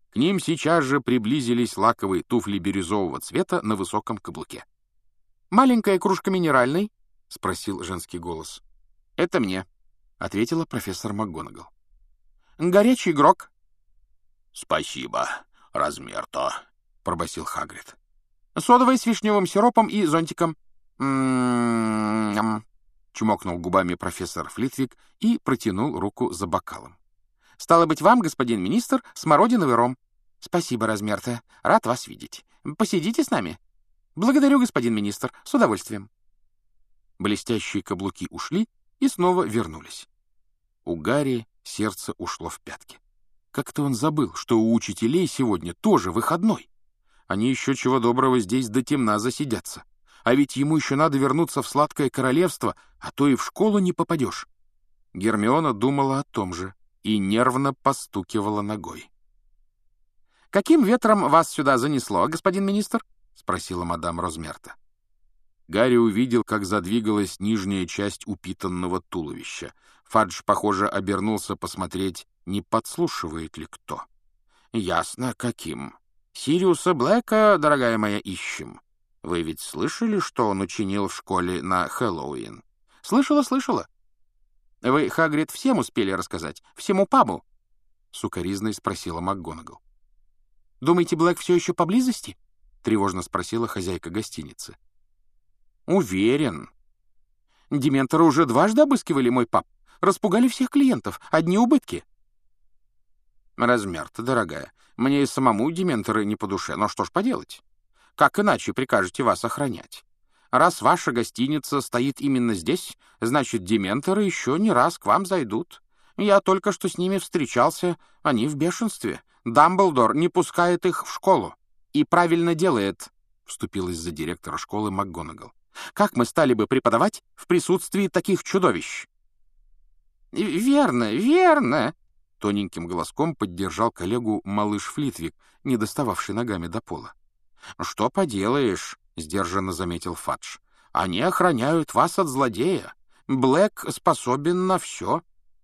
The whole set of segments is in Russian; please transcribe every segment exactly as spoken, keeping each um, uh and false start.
К ним сейчас же приблизились лаковые туфли бирюзового цвета на высоком каблуке. «Маленькая кружка минеральной?» — спросил женский голос. «Это мне», — ответила профессор МакГонагал. «Горячий грог». «Спасибо, размер-то», — пробасил Хагрид. «Содовой с вишневым сиропом и зонтиком». «М-м-м», чмокнул губами профессор Флитвик и протянул руку за бокалом. «Стало быть, вам, господин министр, смородиновый ром». «Спасибо, размер-то. Рад вас видеть. Посидите с нами». «Благодарю, господин министр. С удовольствием». Блестящие каблуки ушли и снова вернулись. У Гарри сердце ушло в пятки. Как-то он забыл, что у учителей сегодня тоже выходной. Они еще чего доброго здесь до темна засидятся. А ведь ему еще надо вернуться в сладкое королевство, а то и в школу не попадешь. Гермиона думала о том же и нервно постукивала ногой. «Каким ветром вас сюда занесло, господин министр?» — спросила мадам Розмерта. Гарри увидел, как задвигалась нижняя часть упитанного туловища. Фадж, похоже, обернулся посмотреть, не подслушивает ли кто. «Ясно, каким. Сириуса Блэка, дорогая моя, ищем. Вы ведь слышали, что он учинил в школе на Хэллоуин?» «Слышала, слышала. Вы, Хагрид, всем успели рассказать? Всему пабу?» — сукоризной спросила МакГонагал. «Думаете, Блэк все еще поблизости?» — тревожно спросила хозяйка гостиницы. «Уверен. Дементоры уже дважды обыскивали мой паб. Распугали всех клиентов. Одни убытки». «Размер-то, дорогая. Мне и самому дементоры не по душе. Но что ж поделать? Как иначе прикажете вас охранять? Раз ваша гостиница стоит именно здесь, значит, дементоры еще не раз к вам зайдут. Я только что с ними встречался. Они в бешенстве. Дамблдор не пускает их в школу. И правильно делает», — вступилась за директора школы МакГонагал. «Как мы стали бы преподавать в присутствии таких чудовищ?» «Верно, верно», — тоненьким голоском поддержал коллегу малыш Флитвик, не достававший ногами до пола. «Что поделаешь», — сдержанно заметил Фадж. «Они охраняют вас от злодея. Блэк способен на все».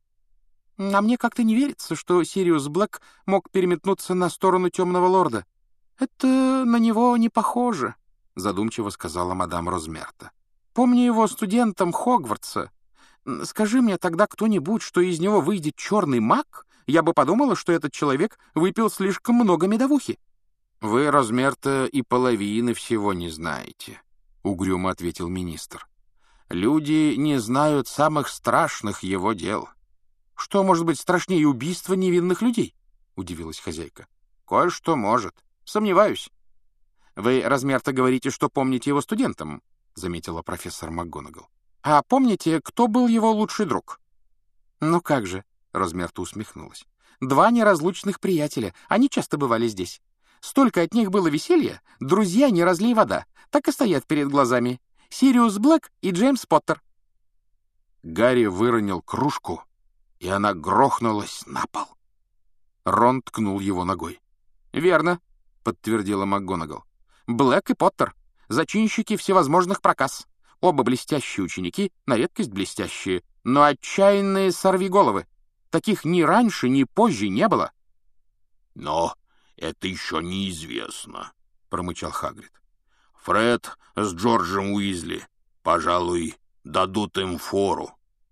«А мне как-то не верится, что Сириус Блэк мог переметнуться на сторону Темного Лорда. Это на него не похоже», — задумчиво сказала мадам Розмерта. «Помню его студентом Хогвартса. Скажи мне тогда кто-нибудь, что из него выйдет черный маг, я бы подумала, что этот человек выпил слишком много медовухи». «Вы, Розмерта, и половины всего не знаете», — угрюмо ответил министр. «Люди не знают самых страшных его дел». «Что может быть страшнее убийства невинных людей?» — удивилась хозяйка. «Кое-что может. Сомневаюсь». «Вы, Розмерта, говорите, что помните его студентом», — заметила профессор МакГонагал. «А помните, кто был его лучший друг?» «Ну как же», — Розмерта усмехнулась. «Два неразлучных приятеля. Они часто бывали здесь. Столько от них было веселья. Друзья, не разлей вода. Так и стоят перед глазами. Сириус Блэк и Джеймс Поттер». Гарри выронил кружку, и она грохнулась на пол. Рон ткнул его ногой. «Верно», — подтвердила МакГонагал. «Блэк и Поттер. Зачинщики всевозможных проказ. Оба блестящие ученики, на редкость блестящие, но отчаянные сорвиголовы. Таких ни раньше, ни позже не было». «Но это еще неизвестно», — промычал Хагрид. «Фред с Джорджем Уизли, пожалуй, дадут им фору».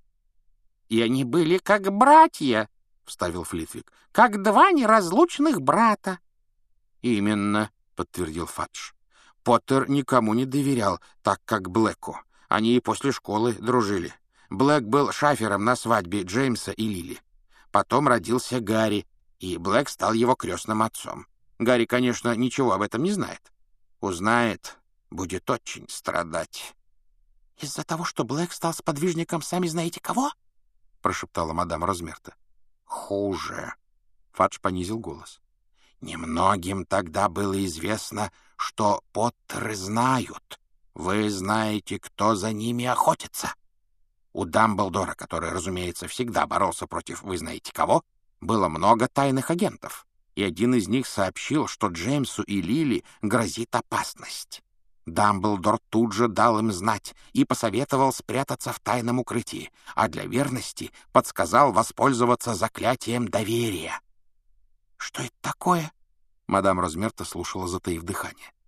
«И они были как братья», — вставил Флитвик, — «как два неразлучных брата». «Именно», — подтвердил Фадж. «Поттер никому не доверял, так как Блэку. Они и после школы дружили. Блэк был шафером на свадьбе Джеймса и Лили. Потом родился Гарри, и Блэк стал его крестным отцом. Гарри, конечно, ничего об этом не знает. Узнает, будет очень страдать». «Из-за того, что Блэк стал сподвижником сами знаете кого?» — прошептала мадам Розмерта. «Хуже», — Фадж понизил голос. «Немногим тогда было известно, что Поттеры знают. Вы знаете, кто за ними охотится. У Дамблдора, который, разумеется, всегда боролся против вы знаете кого, было много тайных агентов, и один из них сообщил, что Джеймсу и Лили грозит опасность. Дамблдор тут же дал им знать и посоветовал спрятаться в тайном укрытии, а для верности подсказал воспользоваться заклятием доверия». «Что это такое?» Мадам Розмерта слушала, затаив дыхание.